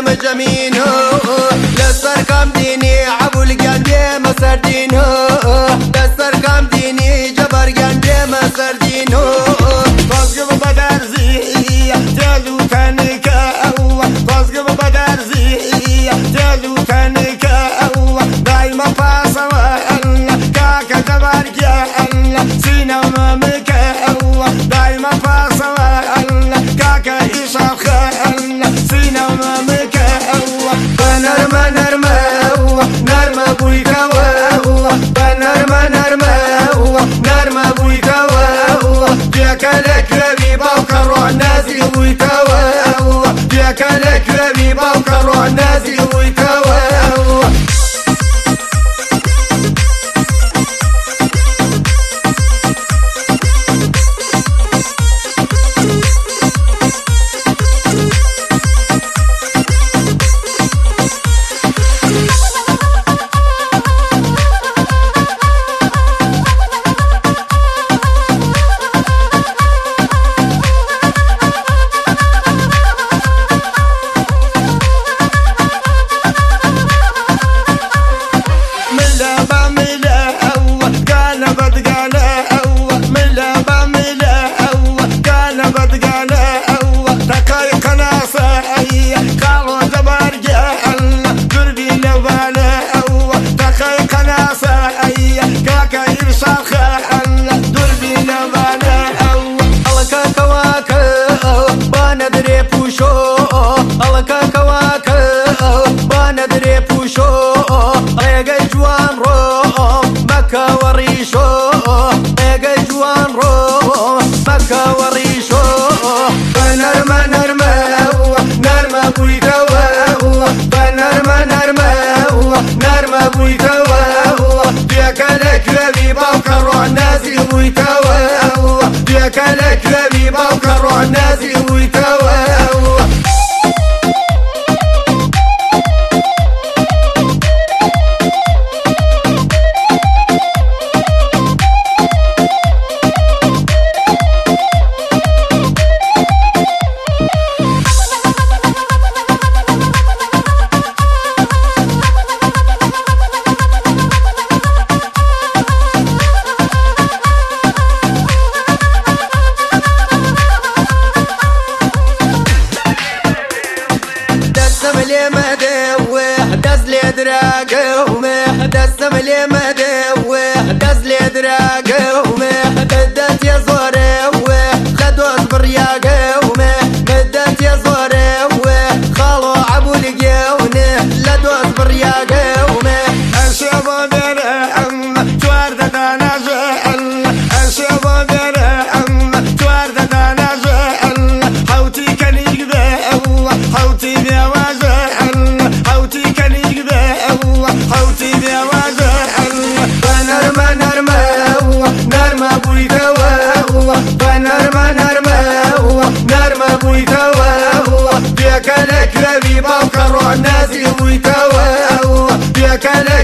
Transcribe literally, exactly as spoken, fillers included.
مجمينه لسر كام ديني عبو القلبي مسردينه لسر كام ديني جبر قلبي مسردينه بازقب بدر زي تلو تنكا بازقب بدر زي تلو تنكا دايما فاصوا كاكا جبر قلبي سينا وممكا دايما فاصوا كاكا إشاخ سينا وممكا بنرمى نرمى نرمى بويكا بنرمى نرمى نرمى بويكا جاك لك ربي باوكا روح نازل بويكا جاك لك ربي باوكا روح نازل بويكا كلك لبي باوكا روح نازل ويتوى دسم لي مدوه دز لي دراقه مدت يا زوره خدوت برياقه مدت يا زوره خالو عبو لقيونه لدوت برياقه الشبو درهم توارد انا زعل الشبو درهم توارد انا زعل حوتي كان يقبه حوتي بيوازع حوتي كان يقبه حوتي بيوازع بنرمى نرمى نرمى بويكا بنرمى نرمى نرمى بويكا بيك لك ربي باوكا روح نازل بويكا بيك لك